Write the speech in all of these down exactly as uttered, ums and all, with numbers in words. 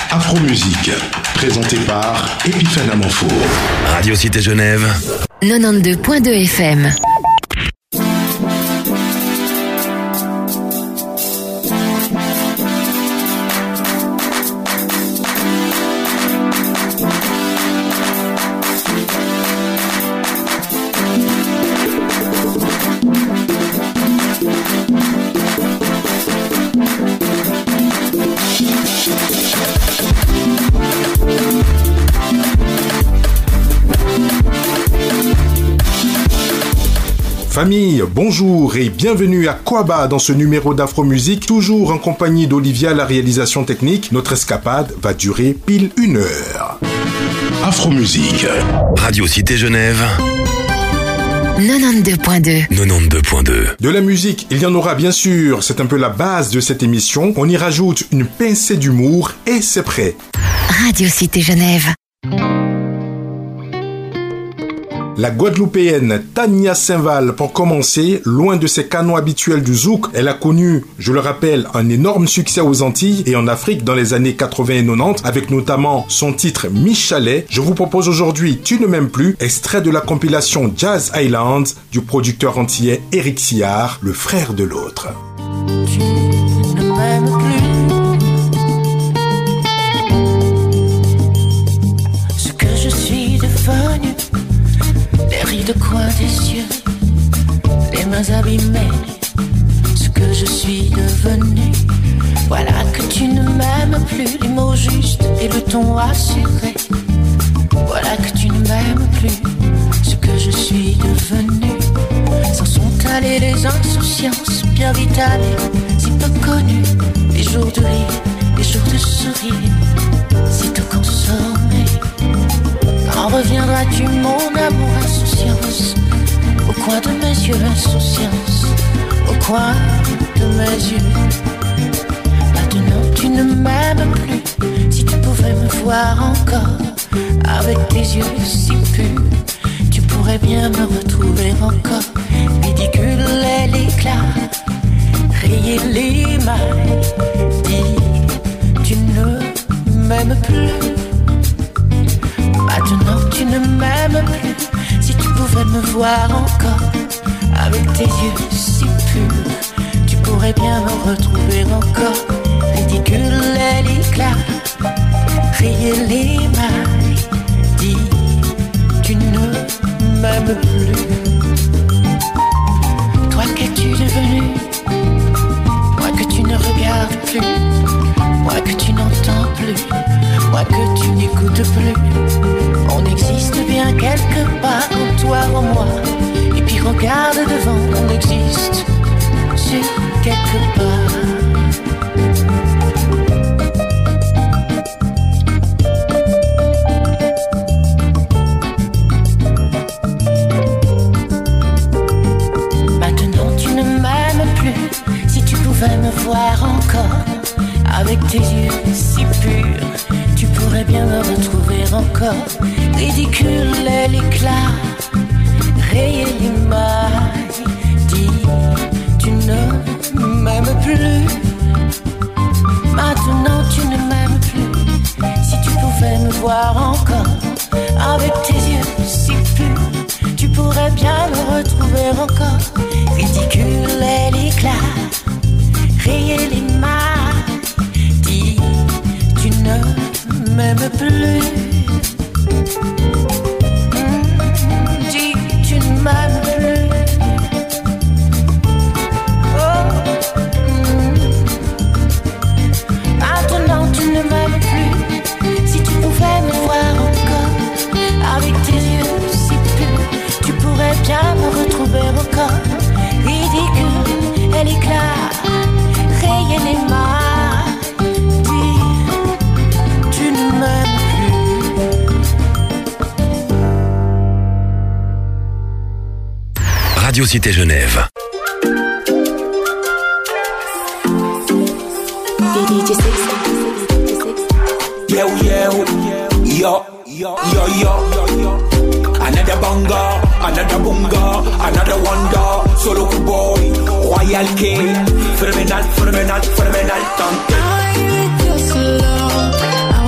Afro-musique, présenté par Epiphane Amanfour. Radio Cité Genève. quatre-vingt-douze point deux F M. Famille, bonjour et bienvenue à Kwaba dans ce numéro d'Afro-musique, toujours en compagnie d'Olivia à la réalisation technique. Notre escapade va durer pile une heure. Afro-musique. Radio Cité Genève. quatre-vingt-douze point deux. quatre-vingt-douze point deux. De la musique, il y en aura bien sûr, c'est un peu la base de cette émission. On y rajoute une pincée d'humour et c'est prêt. Radio Cité Genève. La Guadeloupéenne Tania Saint-Val, pour commencer, loin de ses canons habituels du zouk, elle a connu, je le rappelle, un énorme succès aux Antilles et en Afrique dans les années quatre-vingts et quatre-vingt-dix, avec notamment son titre Michalet. Je vous propose aujourd'hui Tu ne m'aimes plus, extrait de la compilation Jazz Island du producteur antillais Eric Sillard, le frère de l'autre. Tu ne m'aimes plus. Ce que je suis devenu, les rides de coin des yeux, les mains abîmées, ce que je suis devenu. Voilà que tu ne m'aimes plus, les mots justes et le ton assuré. Voilà que tu ne m'aimes plus, ce que je suis devenu. S'en sont allées les insouciances, bien vite allées, si peu connues. Les jours de rire, les jours de sourire, si tout consommé. Quand reviendras-tu mon amour, insouciance, au coin de mes yeux, insouciance, au coin de mes yeux. Maintenant tu ne m'aimes plus, si tu pouvais me voir encore, avec tes yeux si purs, tu pourrais bien me retrouver encore. Ridicule est l'éclat, rayer l'émail, dis tu ne m'aimes plus. Maintenant tu ne m'aimes plus, si tu pouvais me voir encore, avec tes yeux si purs, tu pourrais bien me retrouver encore. Ridicule est l'éclat, rayer l'émail, dis tu ne m'aimes plus. Toi qu'es-tu devenu, moi que tu ne regardes plus, moi que tu n'entends plus, moi que tu n'écoutes plus. On existe bien quelque part en toi, en moi. Et puis regarde devant, on existe sur quelque part. Maintenant tu ne m'aimes plus, si tu pouvais me voir encore, avec tes yeux si purs, tu pourrais bien me retrouver encore. Ridicule est l'éclat, rayer l'émail, dis tu ne m'aimes plus. Maintenant tu ne m'aimes plus, si tu pouvais me voir encore, avec tes yeux si purs, tu pourrais bien me retrouver encore. Ridicule est l'éclat, rayer l'émail, dis tu ne m'aimes plus. Mmh, dis tu ne m'aimes plus. Oh, mmh. Maintenant tu ne m'aimes plus, si tu pouvais me voir encore, avec tes yeux si purs, tu pourrais bien me retrouver encore. Ridicule est l'éclat, rayer les mains, dis tu ne m'aimes plus. Radio Cité Genève. Yo, yo, yo, yo, yo, yo. Another banger, another bunga, another wonder. Solo boy, royal king. Phenomenal, phenomenal, phenomenal. I need your love.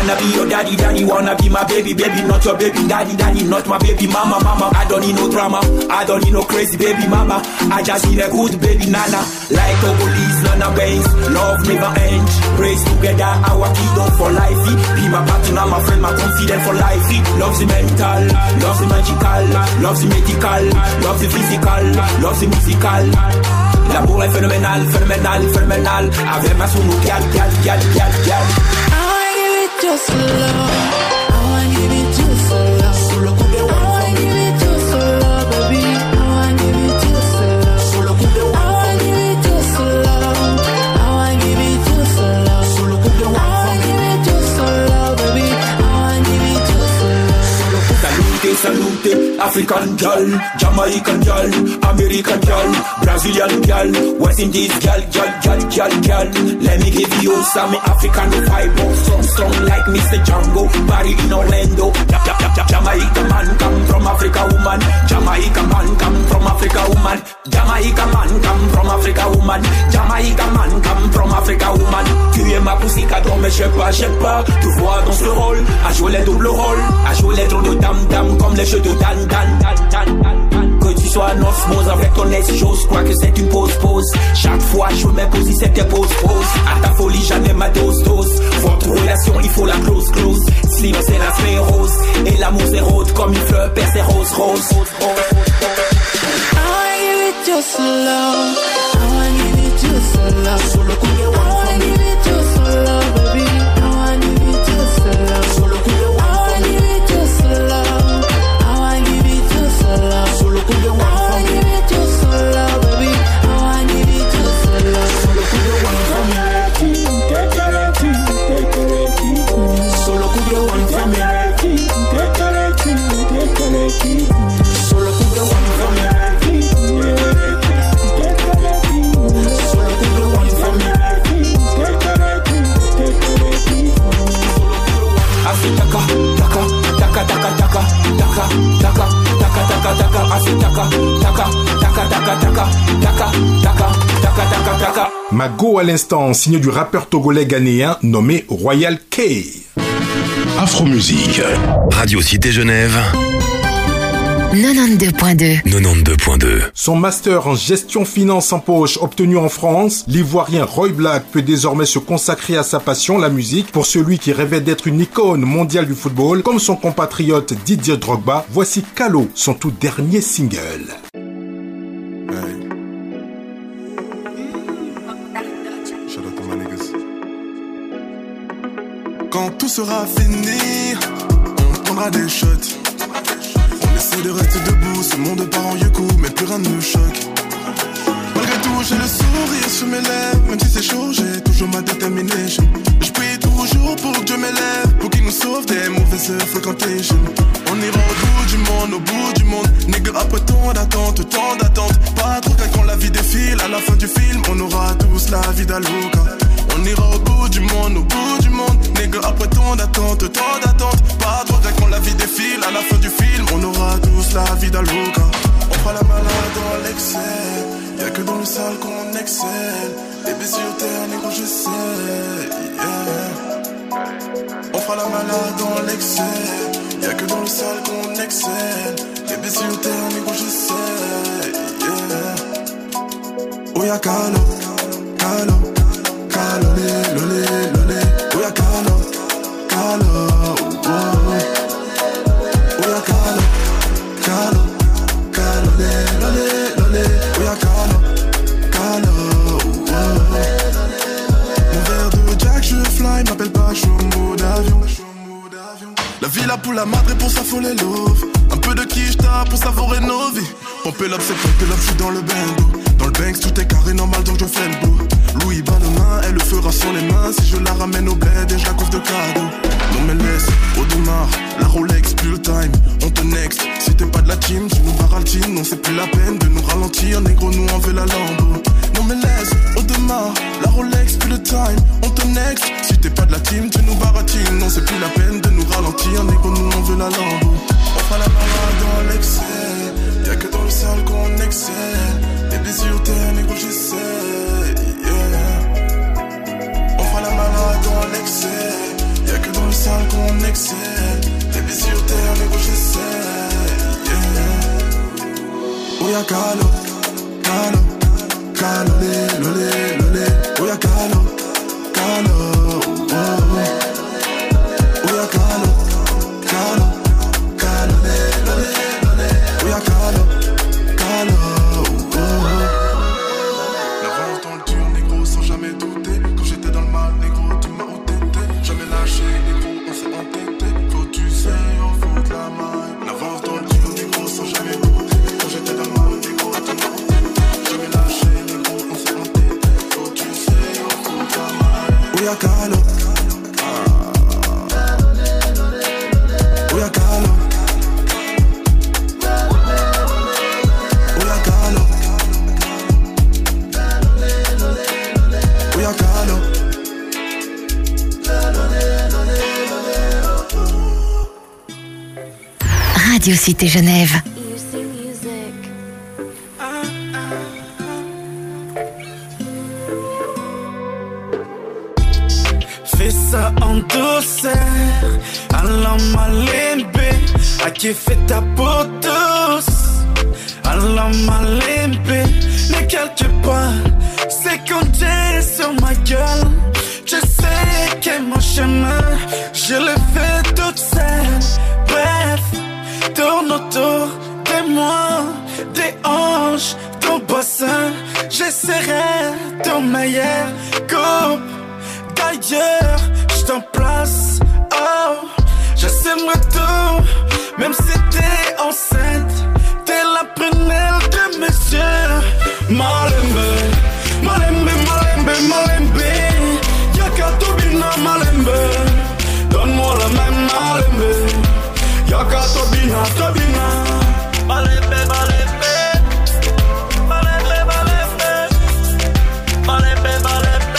wanna be your daddy, daddy wanna be my baby, baby not your baby, daddy, daddy not my baby, mama, mama. I don't need no drama, I don't need no crazy baby mama. I just need a good baby nana. Like a police, nana bangs, love never ends. Praise together, our kingdom for life. Be my partner, my friend, my confidant for life. Love's the mental, love's the magical, love's the medical, love's the physical, love's the musical. L'amour est phénoménal, phénoménal, phénoménal. Avec ma sono, gal, gal, gal, gal, gal. I wanna give it just a love. I wanna give it just a love. Solo con the one. I wanna give it just a love, baby. I wanna give it just a love. Solo con the one. I wanna give it just a love. I wanna give it just a love. Solo con the one. I wanna give it just a love, baby. I wanna give it just a love. Solo con the one. Salute, salute, African girl, Jamaican girl, American girl, Brazilian girl, West Indies girl, girl, girl, girl, girl. Let me give you some African vibe, strong, strong like Mister Django, party in Orlando. Ja, ja, ja, ja, Jamaica man come from Africa woman, Jamaica man come from Africa woman, Jamaica man come from Africa woman, Jamaica man come from Africa woman. Tu es ma poussée cadron mais je sais pas, je sais pas, tu vois dans ce rôle, à jouer les doubles rôles, à jouer les tours de dame dame comme les jeux de Dan Dan Dan Dan Dan. Que tu sois en osmose avec ton ex, j'ose crois que c'est une pause pause. Chaque fois je me pose, c'était pause pause. À ta folie jamais ma dose dose. Votre relation il faut la close close. Sinon c'est la sclérose et l'amour c'est rose comme une fleur perd ses roses roses. I wanna give it just a love. I wanna give it just a love. Solo con the one. I wanna give it just a love, baby. I wanna give it just a love. Solo con the one. I wanna give it just a love. I wanna give it just a love. Solo con the one. I wanna give it just a love, baby. I wanna give it just a love. Solo con the one. Solo con the one for me. Solo con the one for me. Taka taka taka taka taka taka taka taka taka taka taka taka taka taka taka taka taka. Mago à l'instant, signé du rappeur togolais ghanéen nommé Royal K. Afromusique. Radio Cité Genève. quatre-vingt-douze point deux. quatre-vingt-douze point deux. Son master en gestion finance en poche obtenu en France, l'Ivoirien Roy Black peut désormais se consacrer à sa passion, la musique. Pour celui qui rêvait d'être une icône mondiale du football, comme son compatriote Didier Drogba, voici Kalo, son tout dernier single. Quand tout sera fini, on prendra des shots. On essaie de rester debout, ce monde part en yeux-coup, mais plus rien ne me choque. Malgré tout, j'ai le sourire sur mes lèvres, même si c'est chaud, j'ai toujours ma détermination. Je prie toujours pour que Dieu m'élève, pour qu'il nous sauve des mauvaises fréquentations. On ira au bout du monde, au bout du monde. Nigga, après tant d'attente, tant d'attente. Pas trop quand la vie défile, à la fin du film, on aura tous la vie d'Aloca. On ira au bout du monde, au bout du monde. Nigga, après tant d'attente, tant d'attente. Pas trop quand la vie défile, à la fin du film, on aura tous la vie d'Aloca. On fera la malade dans l'excès. Y'a que dans le sale qu'on excelle. Les baisers au terre, négro, je sais. Yeah. On fera la malade dans l'excès. Y'a que dans le sale qu'on excelle. Les baisers au terre, négro, je sais. Yeah. Oh y'a Kalo, Kalo, Kalo, lé, lolé, lolé. Oh y'a Kalo, Kalo, oh, oh. Oh y'a Kalo, Kalo, Kalo, lé, lolé, lolé. Oh y'a Kalo, Kalo, oh, oh. Mon verre de Jack, je fly, m'appelle pas, je suis en mode avion. La vie là pour la madre pour s'affoler love. Un peu de quicheta pour savourer nos vies. Pomper l'op, c'est pomper l'op, je suis dans le bando. Dans le banks, tout est carré normal donc je fais le beau. Louis Balmain, elle le fera sur les mains. Si je la ramène au bled et je la couvre de cadeaux. Non mais laisse, au démarre, la Rolex, plus le time, on te next. Si t'es pas de la team, tu nous baraltines. Non c'est plus la peine de nous ralentir, négro nous on veut la lambeau. Non mais laisse, au démarre, la Rolex, plus le time, on te next. Si t'es pas de la team, tu nous baratines. Non c'est plus la peine de nous ralentir, négro nous on veut la lambeau. On fera la malade dans l'excès. Y'a que dans le sale qu'on excelle. Les baisers au terre, négro j'essaie. Yeah. On fera la malade dans l'excès. Y'a que dans le spécial qu'on excelle. Baby sur terre, négro j'essaie. Yeah. Oh y'a Calo, Calo, Calo, lé, lolé, lolé. Oh y'a Calo, Calo, oh, oh. Oh y'a Calo, Calo, Calo, lé, lolé, lolé. Oh y'a Calo, Calo, oh, oh. L'avance dans le dur, négro, sans jamais douter. Quand j'étais dans le mal, négro, tu m'as entêté. Jamais lâché, négro, on s'est entêté. Faut tu sais, on fout de la main. L'avance dans le dur, négro, sans jamais douter. Quand j'étais dans le mal, négro, tu m'as entêté. Jamais lâché, négro, on s'est entêté. Faut tu sais, on fout de la main. Oh y'a Calo, oh y'a Calo, oh y'a Calo, oh y'a Calo. Radio Cité Genève. Fais ça en douceur, allons malimbe, à qui fait ta peau douce. Allons malimbe, mais quelque part, c'est qu'on est sur ma gueule. Je sais que mon chemin, je le fais toute seule. Bref, tourne autour de moi, des hanches, ton bassin. Je serai ton meilleur couple. D'ailleurs, je t'en place, oh, j'assumerai tout, même si t'es enceinte, t'es la prunelle de mes yeux. Malembe, malembe, malembe, malembe, y'a tobina, malembe, donne-moi la même malembe, y'a tobina, tobina, malembe, malembe, malembe, malembe, malembe, malembe.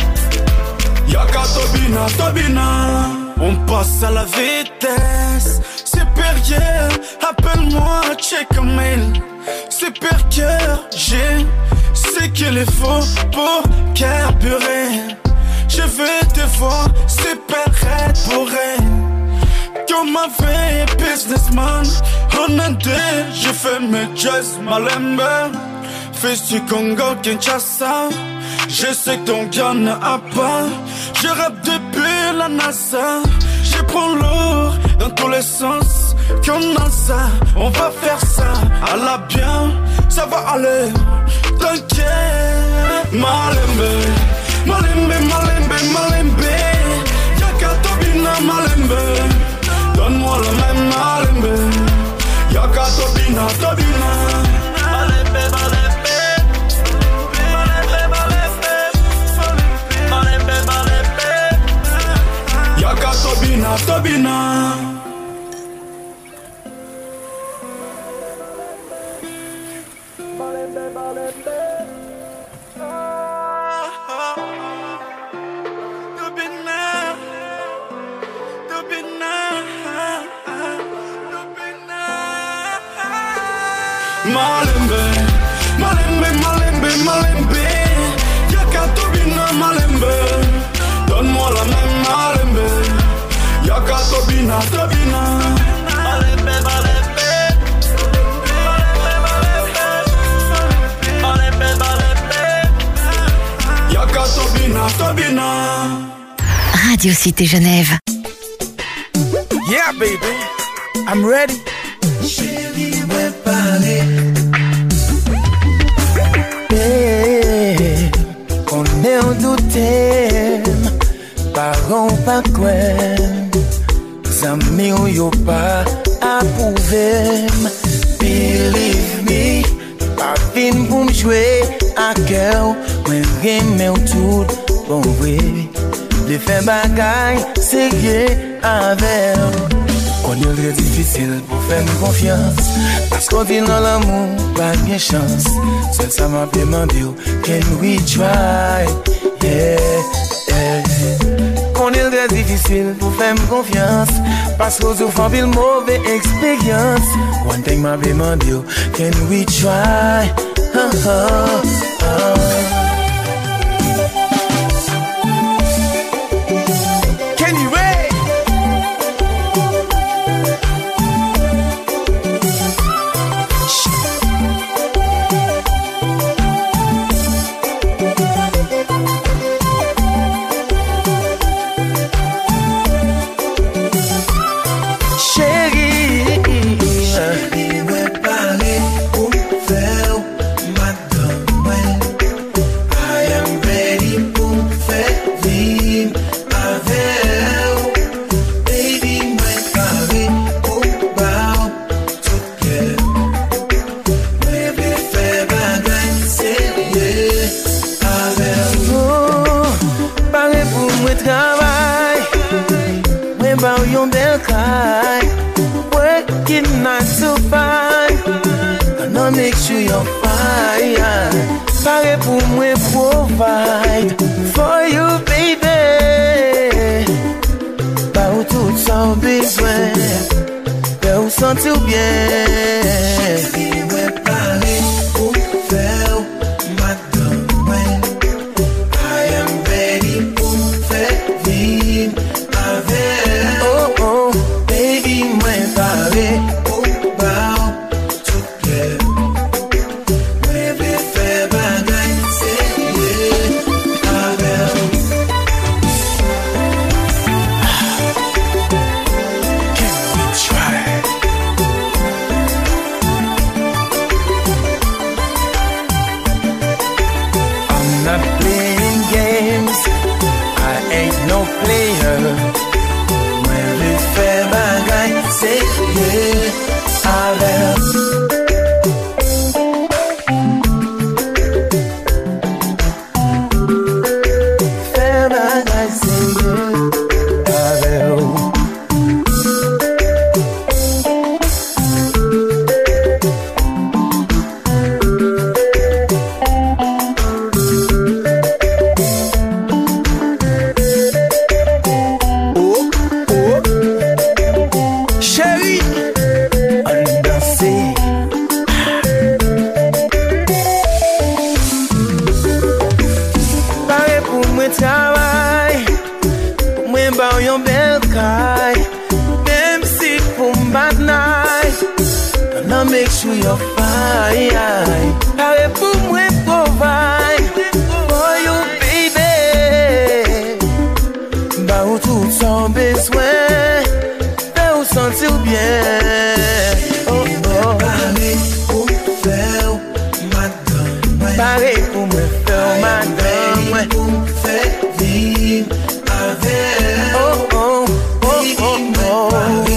Yaka Tobina, Tobina. On passe à la vitesse supérieure. Appelle-moi Check-a-mail. Super cœur, j'ai ce qu'il faut pour carburer. Je veux te voir super raide pour elle. Comme ma vie businessman, on a deux, je fais mes jazz malembe. Fils du Congo, Kinshasa. Je sais que ton gars n'a pas. Je rappe depuis la NASA. Je prends lourd dans tous les sens. Comme dans ça, on va faire ça. À la bien, ça va aller. T'inquiète. Malembe, malembe, malembe, malembe. Yaka Tobina, malembe. Donne-moi la même malembe. Yaka Tobina, Tobina. Malembe, malembe. Yaka Tobina, Tobina. Malembe, malembe. Tobina, Tobina, Tobina. Malembe, malembe, malembe, malembe. Yaka Tobina, malembe. Donne-moi la même malembe. Yaka Tobina, Tobina. Malembe, malembe. Malembe, malembe. Malembe, malembe. Yaka Tobina, Tobina. Radio Cité Genève. Yeah, baby, I'm ready. Chérie, me parler. Hey, on est en doute. Parents pas quoi, amis ou yo pas approuvé. Believe me, pas fin pour me jouer à cœur. When game tout bon vrai, les faire bagaille c'est avec. On est très difficile pour faire confiance. Parce qu'on vit dans l'amour, pas de chance. Seul ça m'a demandé, can we try? Yeah, yeah. On est très difficile pour faire confiance. Parce qu'on souffre une mauvaise expérience. One thing m'a demandé, can we try? Uh, uh, uh. Can you wait? high, working nine to five. Gonna make sure you're fine. Pare pour me provide for you, baby. Bah où tout sans besoin, bah où sentir bien. Baby, ouais, pare pour faire madame. I am ready pour faire vivre avec. Oh oh, baby, moi pare pour bow together. Make sure you're fine. Pare pour moi provide for you, baby. Bah où tout sans besoin, bah où sentir bien. Oh oh. Pare pour faire madame. Pare pour me faire madame. Pare pour faire vivre avec. Oh oh oh oh oh.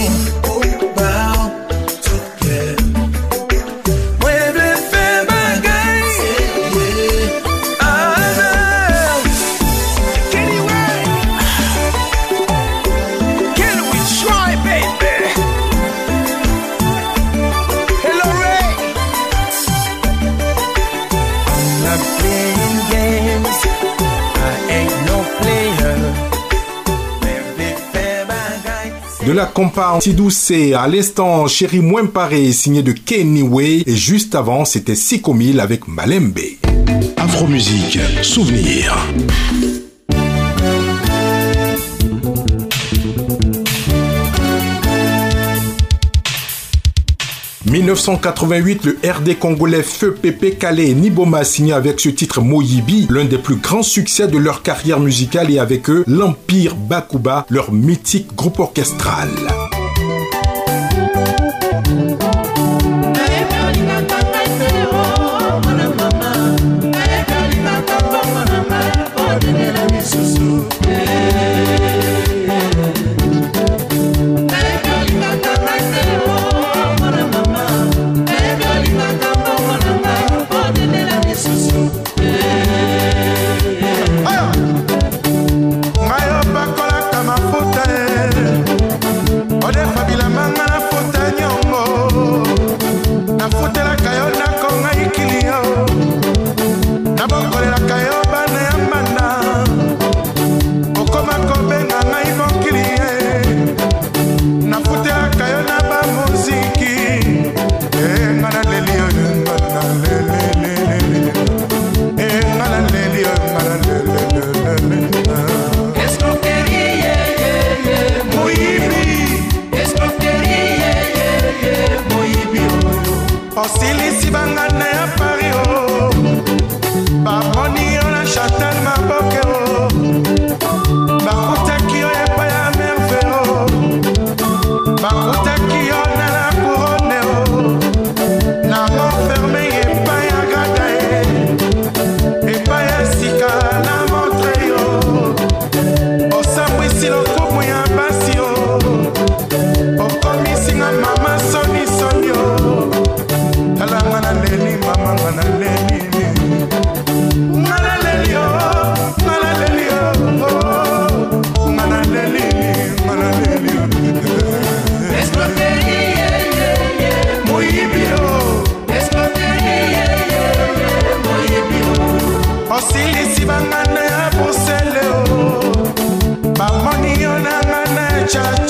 De la compa anti-doucée à l'instant Chéri Moins Paré signé de Kenny Way et juste avant c'était Siko Mille avec Malembe. Afromusique, souvenir. dix-neuf cent quatre-vingt-huit, le R D congolais Feu Pépé Calais et Niboma signé avec ce titre Moyibi, l'un des plus grands succès de leur carrière musicale et avec eux l'Empire Bakuba, leur mythique groupe orchestral. Mayo bakola kama fote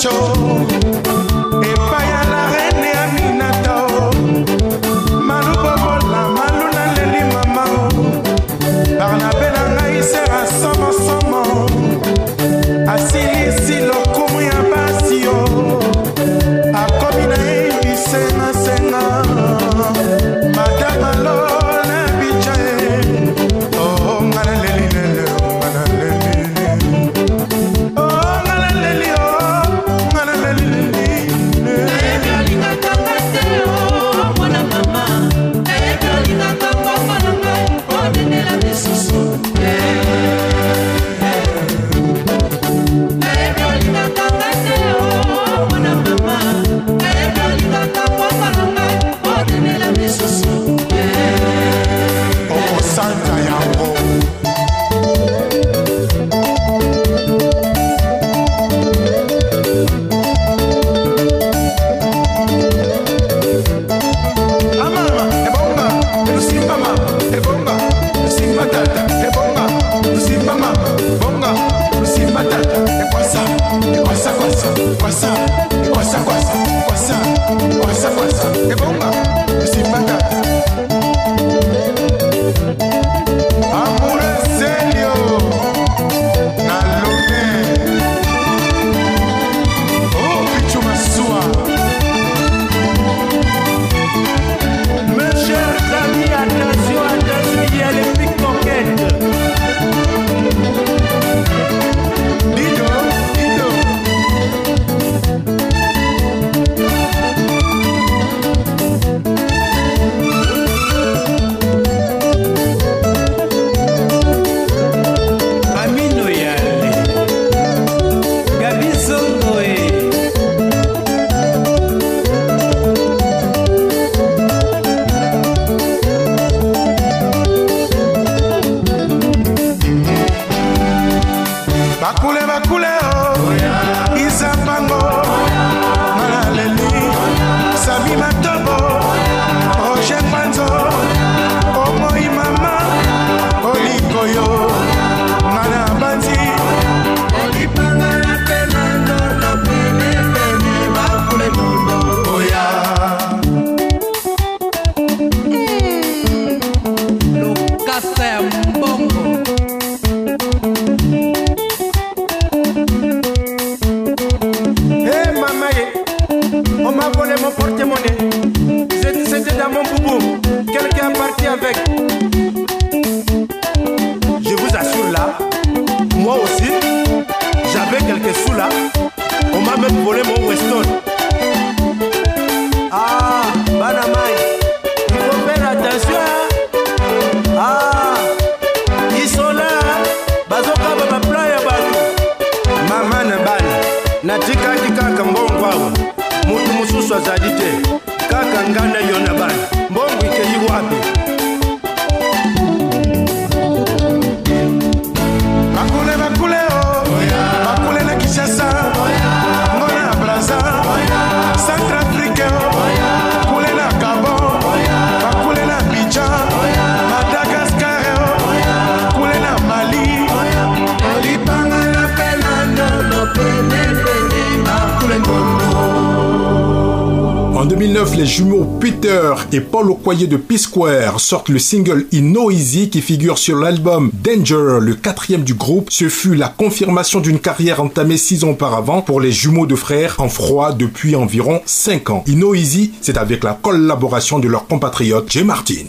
En deux mille neuf, les jumeaux Peter et Paul Okoye de P-Square sortent le single Inoeasy qui figure sur l'album Danger, le quatrième du groupe. Ce fut la confirmation d'une carrière entamée six ans auparavant pour les jumeaux de frères en froid depuis environ cinq ans. Inoeasy, c'est avec la collaboration de leur compatriote Jay Martins.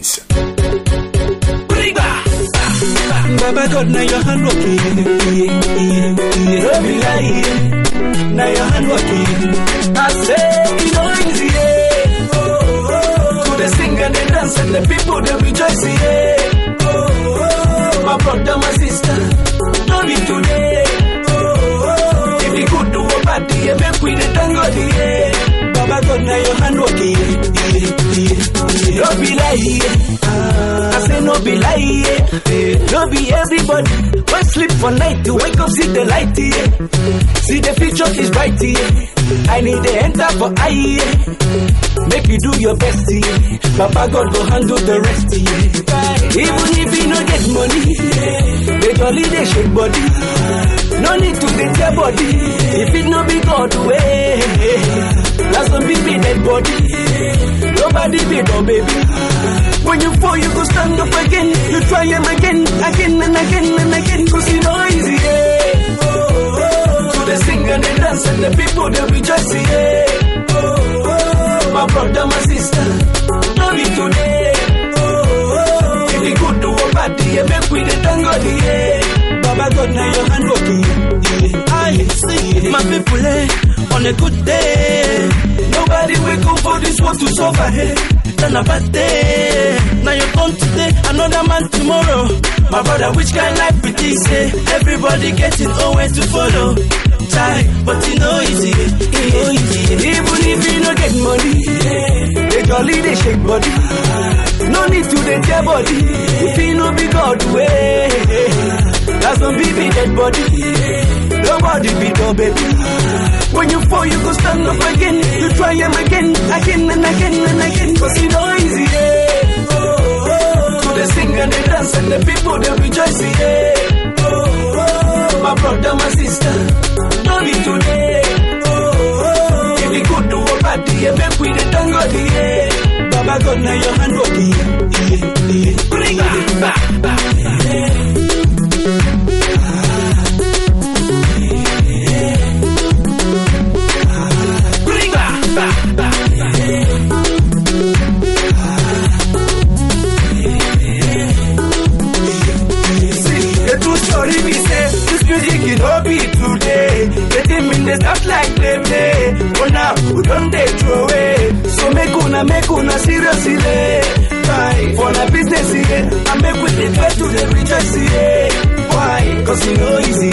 Baba God, now your hand working. Every lie, now your hand working. I say, you know easy, yeah. Oh, oh, to the sing and the dance and the people they rejoice, yeah. Oh, oh, my brother, my sister, don't be today. Oh, oh, if you could do a party, you make with the tango, yeah. Baba God, now your hand working. Don't be lie, I say no be lie, yeah. No be everybody. Why sleep for night to wake up, see the light, yeah. See the future is bright, yeah. I need to enter for I, yeah. Make you do your best, yeah. Papa God go handle the rest, yeah. Even if you no get money, yeah. They jolly they shake body. No need to get your body. If it no be God way, that's some baby dead body. Nobody be no baby. When you fall, you go stand up again. You try him again, again and again and again. Cause you know easy, yeah. Oh, oh, to the sing and the dance and the people they rejoice, yeah. Oh, oh, my brother, my sister, love you today. Oh, oh, if you good to a party, you make with the tango, yeah. Baba God, now your hand working, yeah. I see my people, eh, on a good day. Nobody wake up for this world to suffer, hey. Then a bad day. Now you're gone today, another man tomorrow. My brother, which kind of life it is, eh? Everybody getting nowhere to follow. Try, but you know easy, you know easy. Even if you don't get money, they jolly, they shake body. No need to they tear body. If you know be God way, that's some baby dead body. Nobody be no baby. When you fall, you go stand up again. You try him again, again and again and again. Cause you know easy, yeah. Oh, oh, to the sing and the dance and the people they rejoice, yeah. Oh, oh, my brother, my sister, love you today. Oh, oh, if you go to a party, you make with the tango, yeah. Baba God, now your hand working, yeah, yeah. Bring it back, back, yeah. It all be today. Let them in the start like them day. But now we don't they throw away. So make una make una seriously. Why? For the business here, I make with the try to the rejoice here. Why? Cause you know easy.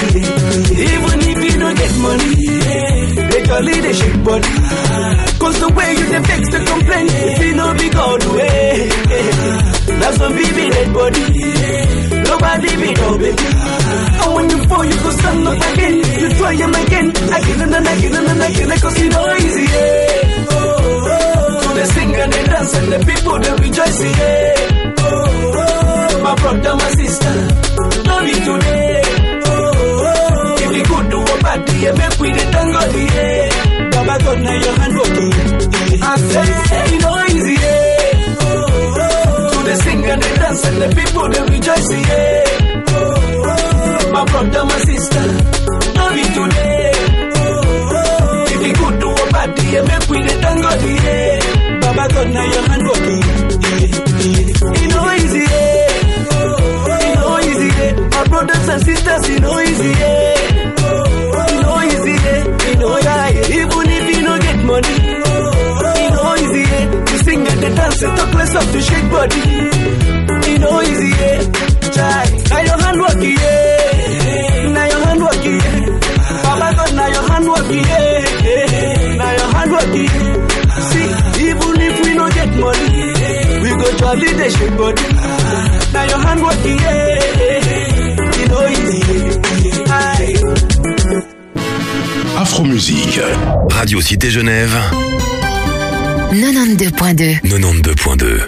Even if you don't get money, they jolly they shake body. Cause the way you the vex the complain, if you know be God way. That's some baby dead body. Nobody be no baby. And when you fall, you go stand up again. You try him again, again and again and again. Cause you know easy, yeah. Oh, oh, to the sing and the dance and the people they rejoice, yeah. Oh, oh, my brother, my sister, love you today. Oh, oh, if you go to a party, you make with the tango, yeah. Baba God, now your hand working, yeah. I say, you know easy, yeah. Oh, oh, to the sing and the dance and the people they rejoice, yeah. Oh, oh, my brother, my sister, love you today. Oh, oh, if you go to a party, you make with the tango, yeah. Baba God, now your hand working, yeah, yeah. You know easy, yeah. Oh, oh, you know easy, yeah. My brothers and sisters, you know easy, yeah. Oh, oh, you know easy, yeah. You know yeah, yeah. Even if you don't get money, oh, oh, you know easy, yeah. You sing and the dance and talk less of the shake body. You know easy, yeah. Try. Now your hand working, yeah. Now your hand working, yeah. Baba God, now your hand working, yeah. Now your hand working. See, even if we don't get money, we go jolly the shake body. Now your hand working, yeah. You know easy, yeah. Afro Musique. Radio Cité Genève. quatre-vingt-douze point deux. quatre-vingt-douze point deux.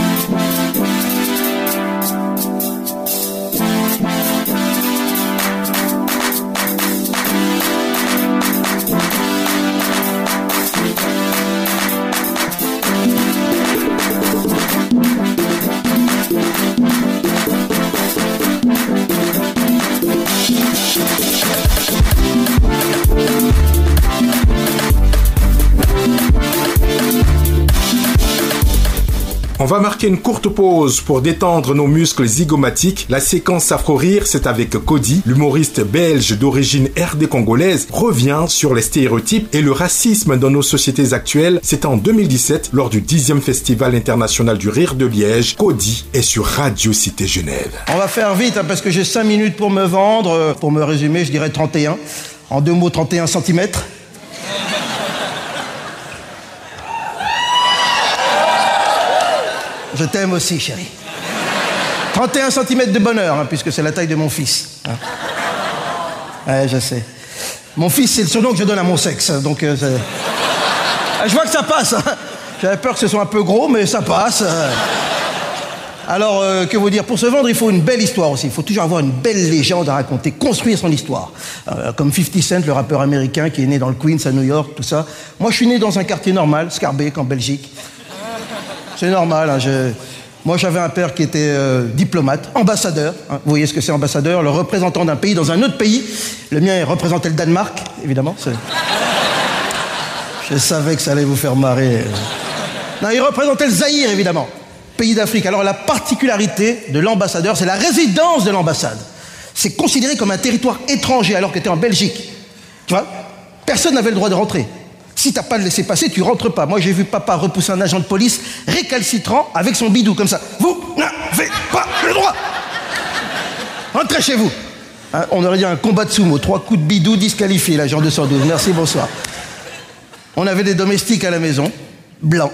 On va marquer une courte pause pour détendre nos muscles zygomatiques. La séquence Afro-Rire, c'est avec Cody, l'humoriste belge d'origine R D congolaise, revient sur les stéréotypes et le racisme dans nos sociétés actuelles. C'était en deux mille dix-sept, lors du dixième Festival international du rire de Liège. Cody est sur Radio Cité Genève. On va faire vite hein, parce que j'ai cinq minutes pour me vendre. Pour me résumer, je dirais trente et un. En deux mots, trente et un centimètres. Je t'aime aussi, chérie. trente et un centimètres de bonheur, hein, puisque c'est la taille de mon fils. Hein. Ouais, je sais. Mon fils, c'est le surnom que je donne à mon sexe. Donc, euh, je vois que ça passe. Hein. J'avais peur que ce soit un peu gros, mais ça passe. Alors, euh, que vous dire, pour se vendre, il faut une belle histoire aussi. Il faut toujours avoir une belle légende à raconter, construire son histoire. Euh, comme fifty cent, le rappeur américain qui est né dans le Queens, à New York, tout ça. Moi, je suis né dans un quartier normal, Schaerbeek, en Belgique. C'est normal, hein, je... Moi, j'avais un père qui était euh, diplomate, ambassadeur. Hein, vous voyez ce que c'est, ambassadeur, le représentant d'un pays dans un autre pays. Le mien représentait le Danemark, évidemment. C'est... Je savais que ça allait vous faire marrer. Non, il représentait le Zaïre, évidemment. Pays d'Afrique. Alors, la particularité de l'ambassadeur, c'est la résidence de l'ambassade. C'est considéré comme un territoire étranger, alors que tu es en Belgique. Tu vois, personne n'avait le droit de rentrer. Si t'as pas le laissé passer, tu rentres pas. Moi, j'ai vu papa repousser un agent de police récalcitrant avec son bidou, comme ça. Vous n'avez pas le droit. Rentrez chez vous. Hein, on aurait dit un combat de sumo. Trois coups de bidou disqualifié, l'agent deux cent douze. Merci, bonsoir. On avait des domestiques à la maison, blancs.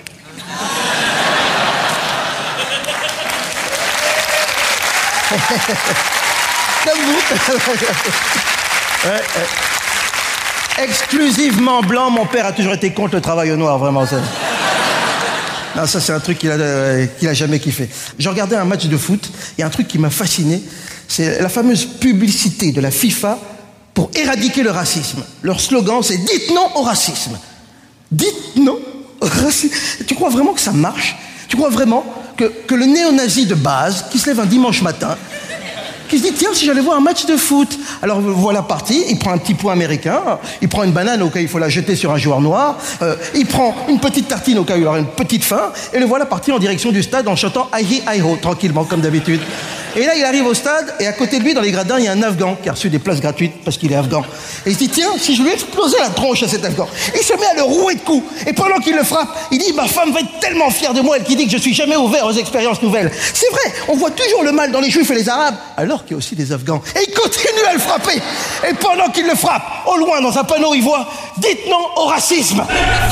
Comme vous. Ouais, ouais. Exclusivement blanc, mon père a toujours été contre le travail au noir, vraiment. Ça. Non, ça c'est un truc qu'il a, euh, qu'il a jamais kiffé. J'ai regardé un match de foot, il y a un truc qui m'a fasciné, c'est la fameuse publicité de la FIFA pour éradiquer le racisme. Leur slogan, c'est « Dites non au racisme ». Dites non au racisme. Tu crois vraiment que ça marche? Tu crois vraiment que, que le néo-nazi de base, qui se lève un dimanche matin, qui se dit, tiens, si j'allais voir un match de foot. Alors voilà parti, il prend un petit pot américain, il prend une banane au cas où il faut la jeter sur un joueur noir, euh, il prend une petite tartine au cas où il aura une petite faim, et le voilà parti en direction du stade en chantant Aïe Aïe Ho, tranquillement, comme d'habitude. Et là, il arrive au stade, et à côté de lui, dans les gradins, il y a un Afghan qui a reçu des places gratuites parce qu'il est Afghan. Et il se dit, tiens, si je lui explosais la tronche à cet Afghan. Il se met à le rouer de coups, et pendant qu'il le frappe, il dit, ma femme va être tellement fière de moi, elle qui dit que je suis jamais ouvert aux expériences nouvelles. C'est vrai, on voit toujours le mal dans les Juifs et les Arabes, alors qu'il y a aussi des Afghans. Et il continue à le frapper. Et pendant qu'il le frappe, au loin, dans un panneau, il voit « Dites non au racisme ».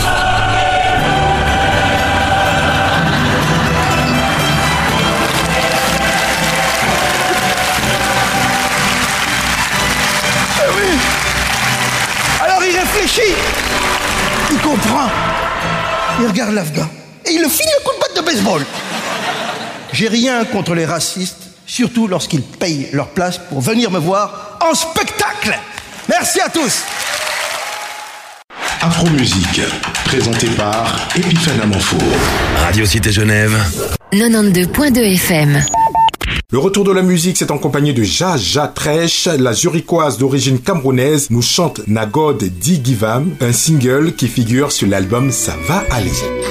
Eh oui. Alors il réfléchit. Il comprend. Il regarde l'Afghan. Et il le finit un coup de batte de baseball. J'ai rien contre les racistes, surtout lorsqu'ils payent leur place pour venir me voir en spectacle. Merci à tous. Afro-musique, présenté par Epiphane Amanfour. Radio Cité Genève. quatre-vingt-douze point deux F M. Le retour de la musique, c'est en compagnie de Jaja Tresh. La zurichoise d'origine camerounaise nous chante Nagod Di Givam, un single qui figure sur l'album Ça va aller.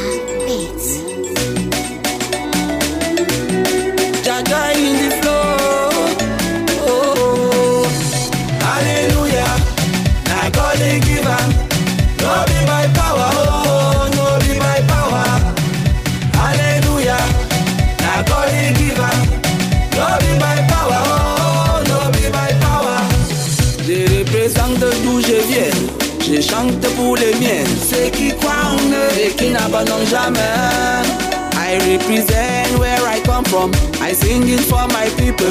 Je chante pour les miens, ceux qui croient en eux et qui n'abandonnent jamais. I represent where I come from, I sing it for my people.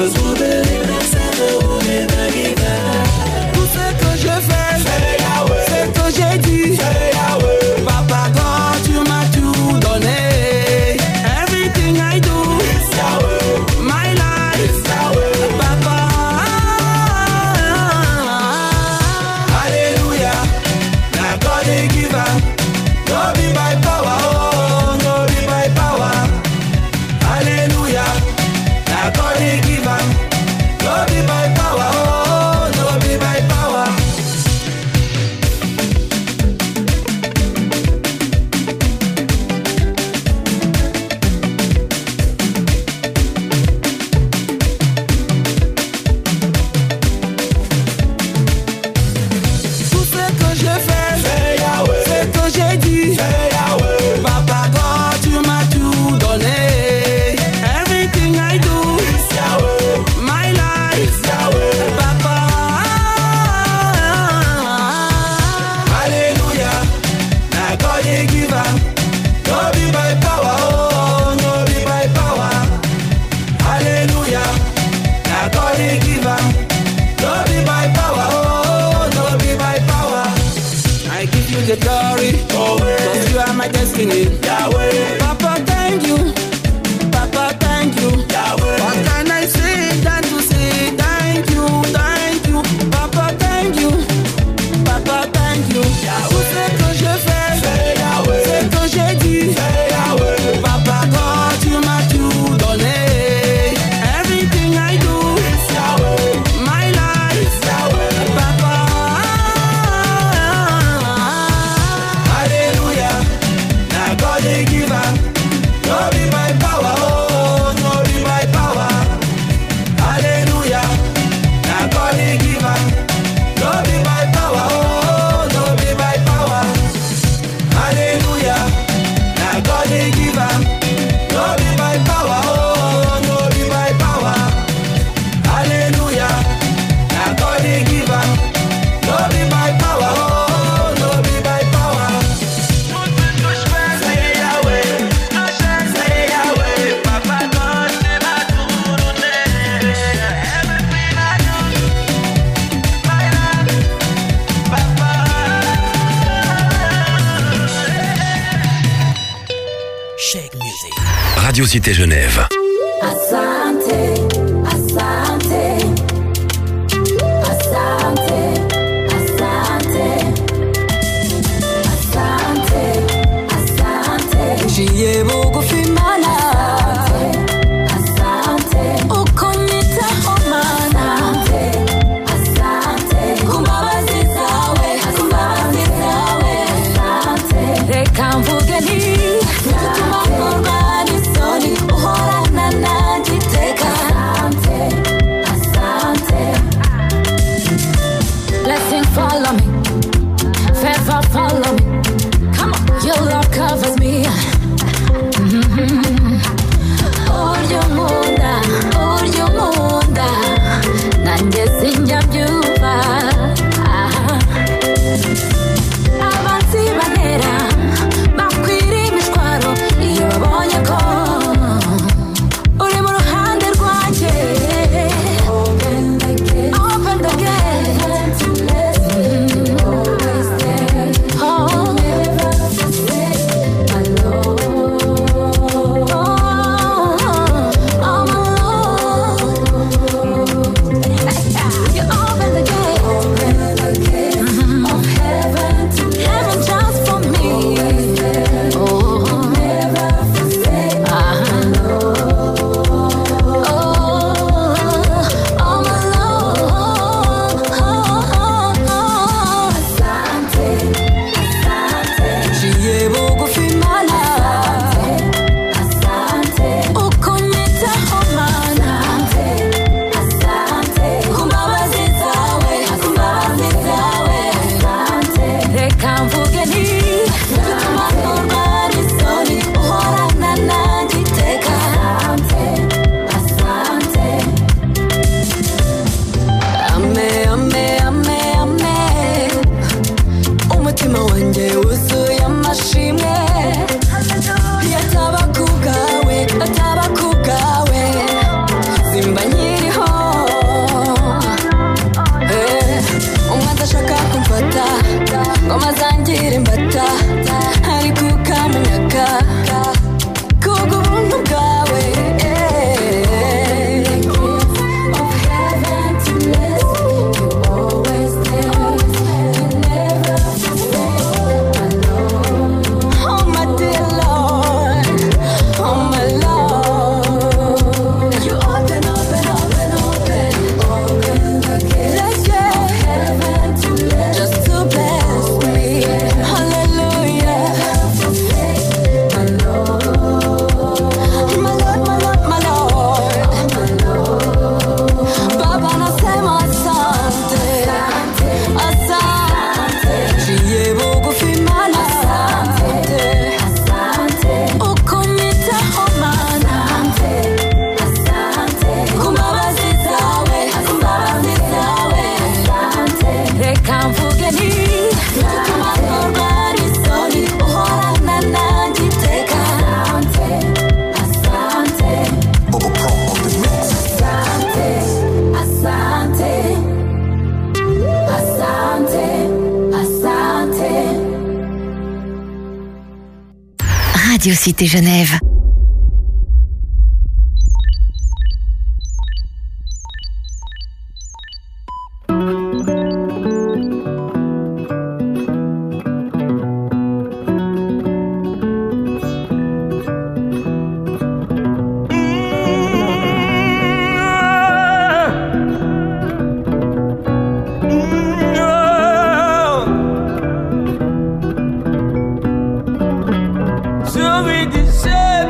Tout ce que je fais, c'est ce que j'ai dit. Papa, quand tu m'as tout donné, everything I do, my life, Papa. No be by power, oh, no be by power. Hallelujah. Now God he give am. No be by power, oh, no be by power. Tout ce que je fais, c'est que j'ai dit. Papa, quand tu m'as tout donné, everything I do, my life, Papa. Hallelujah. Now God he give am. No be by power, oh, no be by power. Hallelujah. Now God he give am. No be by power, oh, no be by power. I give you the glory, cause you are my destiny. Yahweh. Papa, thank you. Papa, thank Radio Cité Genève. Asante, asante, asante, asante, asante, asante. Jiye bugufi mana, asante, ukonyita homana, asante, kumbabazi zawe, kumbabazi zawe, asante. Reka mvuge nti tutuma nkorwa n'isoni uhorana nanjye iteka. Asante, asante. Blessing follow me, favor follow me. Come on, your love covers me. Mm-hmm. Uryo nkunda, uryo nkunda, nanjye sinjya mbyumva. Abansi bantera bakwira imishwaro iyo babonye ko uri mu ruhande rwanjye. Open the gate, open the gate to let me always there. Oh, never forsake my Lord. Oh, oh my Lord. You open the gate, open the gate of heaven to heaven just for me. Oh, never forsake my Lord. Oh, oh my Lord. Asante, asante. Jiye bugufi mana, asante, ukonyita homana, asante, kumbabazi zawe, kumbabazi zawe, asante. Reka mvuge nti tutuma nkorwa n'isoni uhorana nanjye iteka. Asante, asante. Ame, ame, ame, ame. Umutima wanjye wuzuye amashimwe. Yataba ku bwawe, ataba ku bwawe, simba nkiriho. Eh, umwe adashaka kumfata ngo amazangire imbata, ariko ukamunyaka kubw'ubuntu bwawe. Eh, of heaven to bless you always there. You never forsake my Lord. Oh my dear Lord, oh my Lord. You open, open, open, open, open the gate of heaven to bless, just to bless me. Hallelujah. Never forsake my Lord. My Lord, my Lord, my Lord. My Lord. Baba nasema asante, asante. Jiye bugufi mana, asante, asante. Ukonyita homana, asante, kumbabazi zawe, kumbabazi zawe, asante. Reka mvuge nti tutuma nkorwa n'isoni uhorana nanjye iteka. Asante, asante. Asante, asante, asante, asante. Radio Cité Genève. So we deserve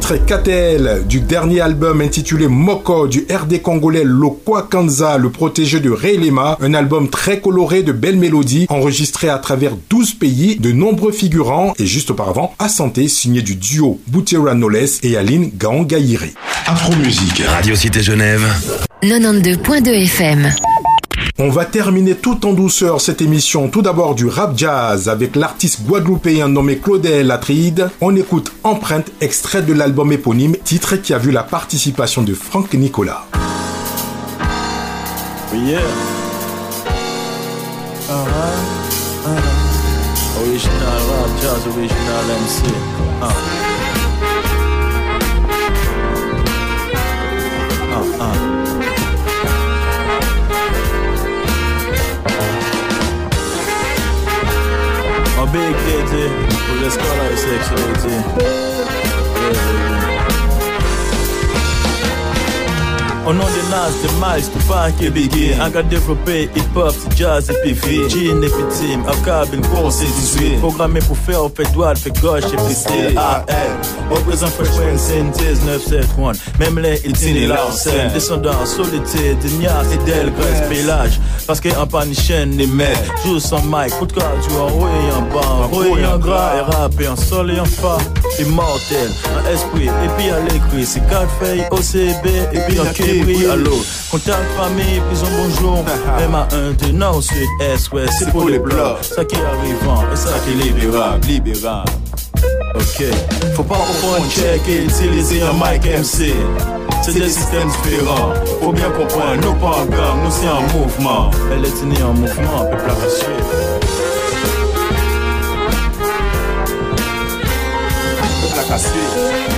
titre K T L du dernier album intitulé Moko du R D congolais Lokwa Kanza, le protégé de Ray Lema, un album très coloré de belles mélodies enregistré à travers douze pays, de nombreux figurants et juste auparavant Asante signé du duo Boutera Knowless et Aline Gaongaïre. Afro-musique. Radio Cité Genève. quatre-vingt-douze point deux F M. On va terminer tout en douceur cette émission. Tout d'abord du rap jazz avec l'artiste guadeloupéen nommé Claudel Atride. On écoute Empreinte, extrait de l'album éponyme, titre qui a vu la participation de Franck Nicolas. Yeah. Uh-huh. Uh-huh. Original rap jazz, original M C. Uh. Uh, uh. Un big day, pour l'escalade et sexualité. Yeah, yeah. Au nom de Nas, de Miles, de Park et Biggie, on a développé hip-hop, jazz et puis free. Jean et puis team, un câble, une course et dix-huit. Programmé pour faire au fait droite, fait gauche et puis style. A L, représente Fresh Synthèse neuf sept un. Même les Iltini Larsen, descendants solitaires, de Nias et Del Grèce, Pélage. Parce qu'un panichaine les met, joue sans mic, coup de cardio en haut et en bas, en haut et en gras, et rap et en sol et en fa, immortel, en esprit, et puis à l'écrit, c'est quatre feuilles, O C B, et puis en Kébri, allô, contact famille, puis un bonjour, M A un, deux, nord, sud, est, ouest, c'est pour les blocs, ça qui est arrivant, et ça qui est libérable, libérable. Ok, faut pas comprendre check et utiliser un mic M C. C'est des systèmes différents. Faut bien comprendre, nous pas en gang, nous c'est en mouvement. Elle est tenue en mouvement, peuple à suivre. Peuple à suivre.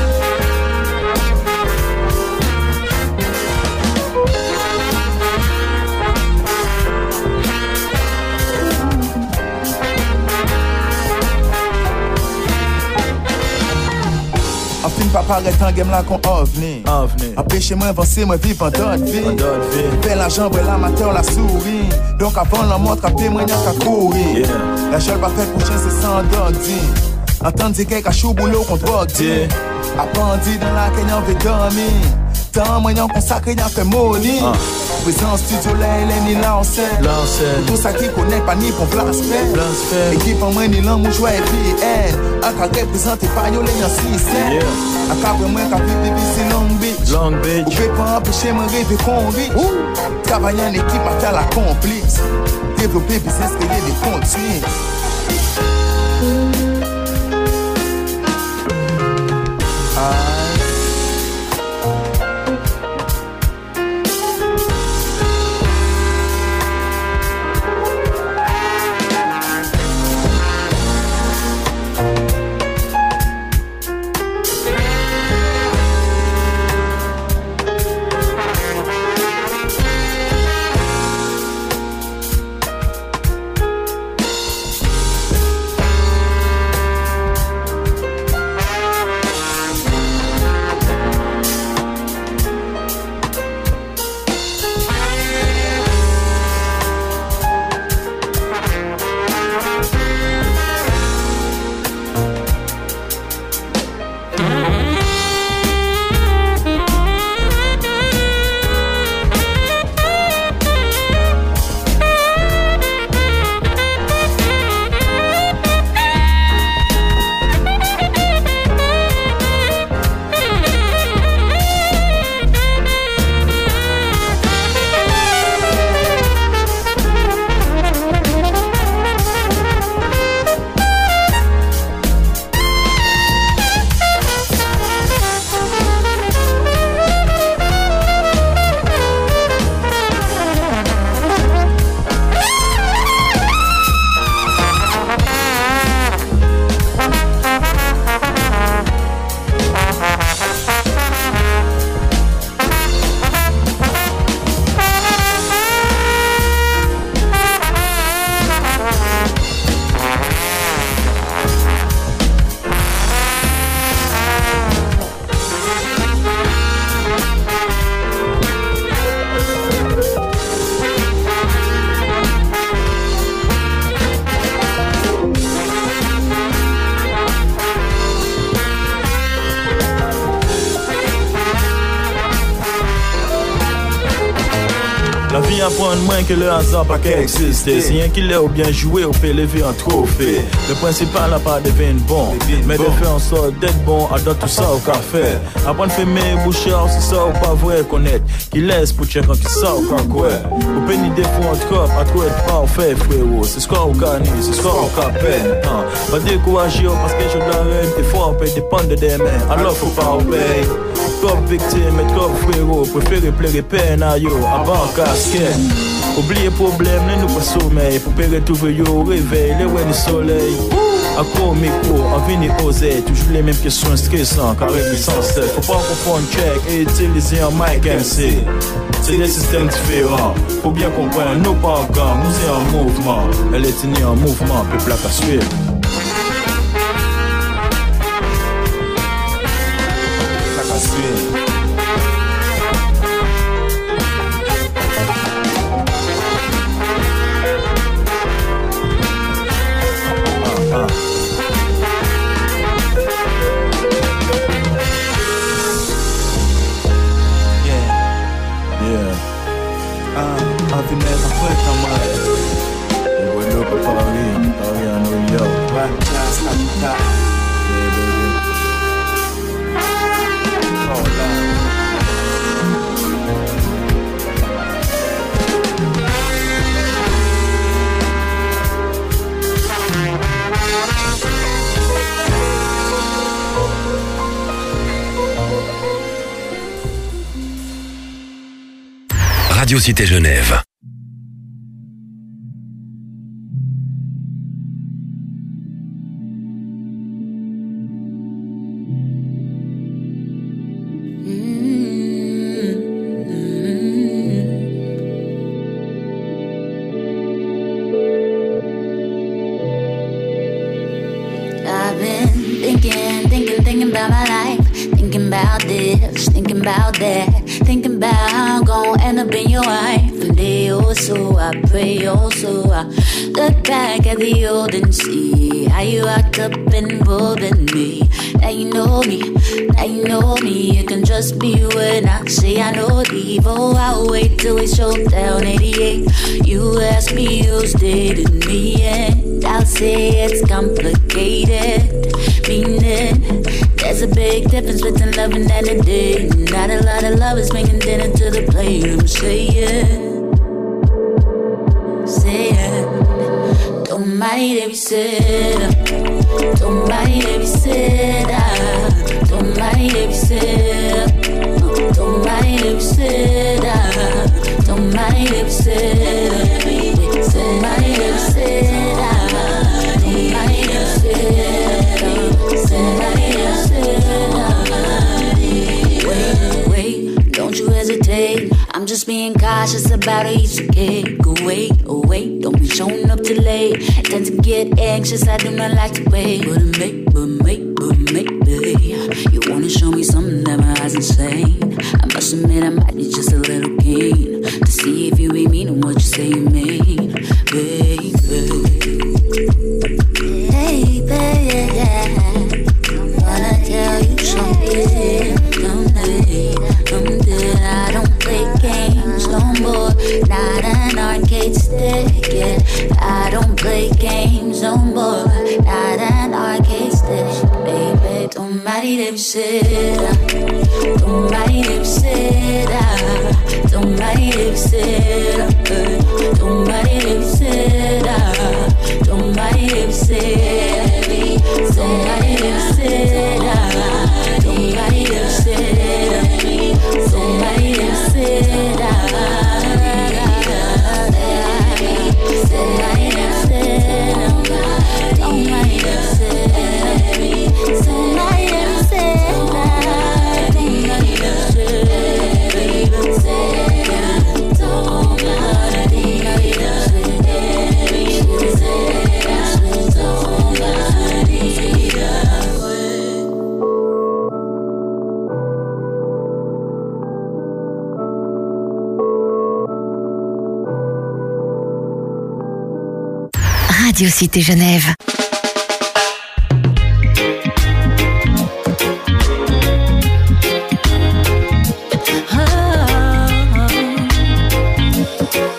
En film pas paraître en game là qu'on ovni. Empêchez moi avancer, moi vivre en d'autres vie. Fais la jambe et l'amateur la souris. Donc avant la montre, à pied moi n'y a qu'à courir. La chale pas faite pour chien c'est sans doggy. Entendre dire qu'elle a chou boulot qu'on drogue. A bandit dans la Kenya on veut dormir. Tant moi y'en consacré y'en fait money. Présent studio là, elle est ni l'ancien. Tout ça qui connaît pas ni pour blasphème. Équipe en moi ni l'homme ou jouer et puis elle. Un cas représenté par yo les y'en six. Un cas vraiment qu'à vivre ici Long Beach. Long Beach. Ou peut pas empêcher mon rêve qu'on vit. Travailler en équipe à faire la complice. Développer business créer des comptes suivis. vient apprendre moins que le hasard pas qu'à exister. Si un killer ou bien joué, on peut lever un trophée. Le principal n'a pas devenu bon, mais de faire en sorte d'être bon, à tout ça au café. Apprendre à faire mes bouchards, c'est ça ou pas vrai connaître. Qui laisse pour checker qui ça ou pas quoi. Au pénis des fonds en trop, à trop être parfait, frérot. C'est ce qu'on gagne, c'est ce qu'on peine. Pas décourager parce que je l'arrête, des fois on peut dépendre des mains. Alors faut pas obéir. Comme victime et comme frérot, préférez pleurer peine à yo, avant casquette. Oubliez problème, ne nous pas sommeil. Pour pérer tout veut yo, réveil, les ouais du soleil. À quoi micro, en venir oser. Toujours les mêmes questions stressantes, carré sans cesse. Faut pas confondre check et utiliser un mic M C. C'est des systèmes différents. Faut bien comprendre, nous pas en gang, nous c'est en mouvement. Elle est tenue en mouvement, peuple à suivre. Radio Cité Genève. I've been thinking, thinking, thinking about my life, thinking about this, thinking about that, thinking about how I'm gonna end up in your life. And day or so, I pray also. I look back at the old and see how you act up and involved in me. Now you know me, now you know me. You can trust me when I say I know the evil. I'll wait till we show down eighty-eight. You ask me who's dating me, and I'll say it's complicated. Meaning, there's a big difference between loving and a date. Not a lot of lovers bringing dinner to the plate. I'm saying, saying, don't mind if you sit, don't mind if you sit, don't mind if you sit, don't mind if you sit, don't mind if you sit, don't mind if you sit, don't mind if you sit. Wait, wait, don't you hesitate. I'm just being cautious about each kid. Go wait, oh wait, don't be showing up too late. I tend to get anxious, I do not like to wait. But make, but make, but make, baby. You wanna show me something that my eyes insane. I must admit I might be just a little keen to see if you be meaning what you say you mean, baby. Hey, baby, wanna tell you something, something, something. I don't play games no more, not an arcade stick, yeah. I don't play games no more, not an arcade stick, baby. Don't mind if you sit, don't mind if you sit, don't mind if you sit, don't mind if you sit, don't mind if you sit, don't mind if you sit, don't mind if you sit, don't mind if you sit, Radio Cité Genève. Oh,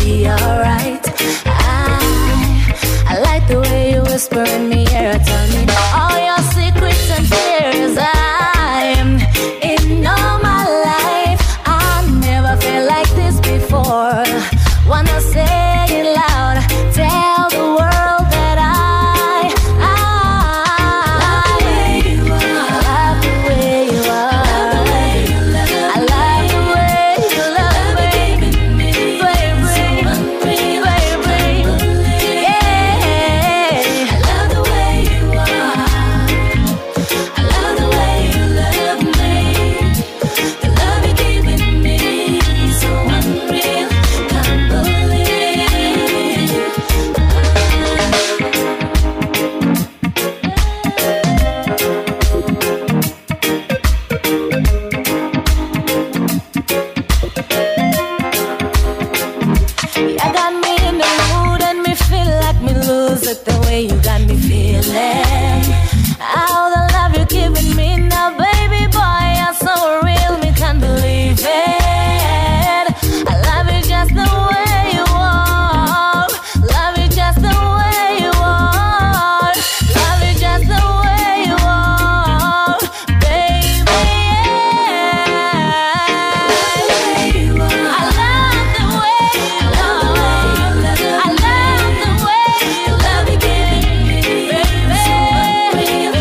be alright. I, I like the way you whisper in me ear, tell me all your secrets and fears. I am in all my life, I never felt like this before. Wanna say it loud, tell the world that I, I, I love the way you are. I love the way you are. I love the way you love me, baby, baby, baby, yeah. I love the way you are. I love the way you love me. The love you're giving me is so unreal. Can't believe. You got me in the mood and me feel like me lose it the way you got me feeling. All the love you're giving me now, baby boy, you're so real, me can't believe it. I love you just the way you are. Love you just the way you are. Love you just the way you are, baby. Yeah. I love the way you love. I love the way you love you giving me, baby,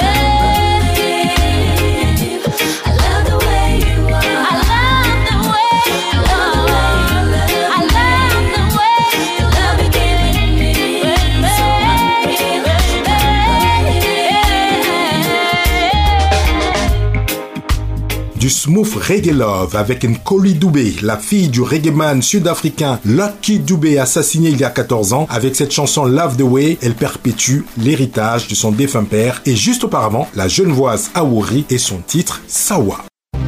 baby. I love the way you are. I love the way you love. I love the way you love you giving me, baby, baby. Du smooth reggae love avec Nkoli Dubé, la fille du reggaeman sud-africain Lucky Dubé, assassiné il y a quatorze ans. Avec cette chanson Love the Way, elle perpétue l'héritage de son défunt père. Et juste auparavant, la Genevoise Awori et son titre Sawa.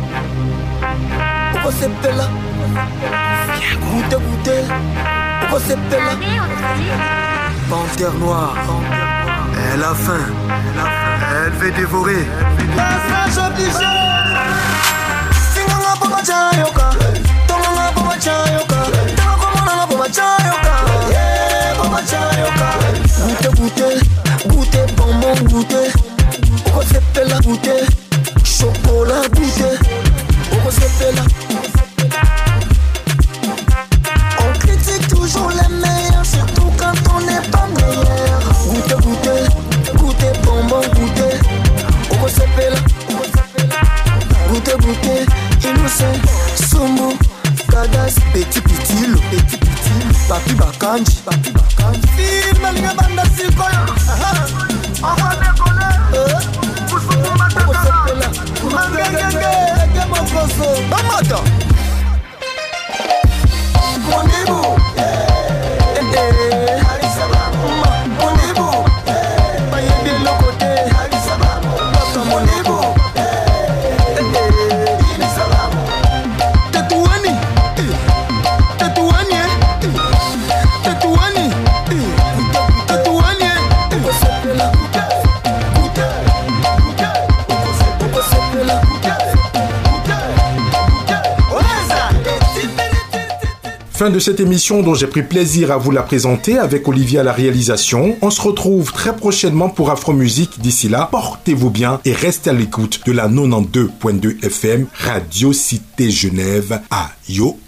Panthère noire, elle a faim, elle veut dévorer. Passage obligé. Singanga pour ma chayoka, tonganga pour ma chayoka, tonganga pour ma chayoka, yeah pour ma chayoka. Goûter, goûter, goûter, bonbon, goûter. Pourquoi c'est fait la goûter? Chocolat, goûter. Pourquoi c'est fait la? On critique toujours les meilleurs, surtout quand on n'est pas meilleur. Goûter, goûter, goûter, bonbon, goûter. Pourquoi c'est fait là? Goûter, goûter, innocent, Sumbu, Kadas, petit pitilo, petit pitilo, papi bakanji, papi bakanji. Film linga banda sikoya, aha décoller, pousse pour mater kala, mangenge, eke mokoso, bamata. Monibu, eh eh, Arisaba, Monibu, eh, bayebi lokote, Arisaba, papa Monibu. Fin de cette émission dont j'ai pris plaisir à vous la présenter avec Olivier à la réalisation. On se retrouve très prochainement pour Afro Musique. D'ici là, portez-vous bien et restez à l'écoute de la quatre-vingt-douze point deux F M Radio Cité Genève à Yo.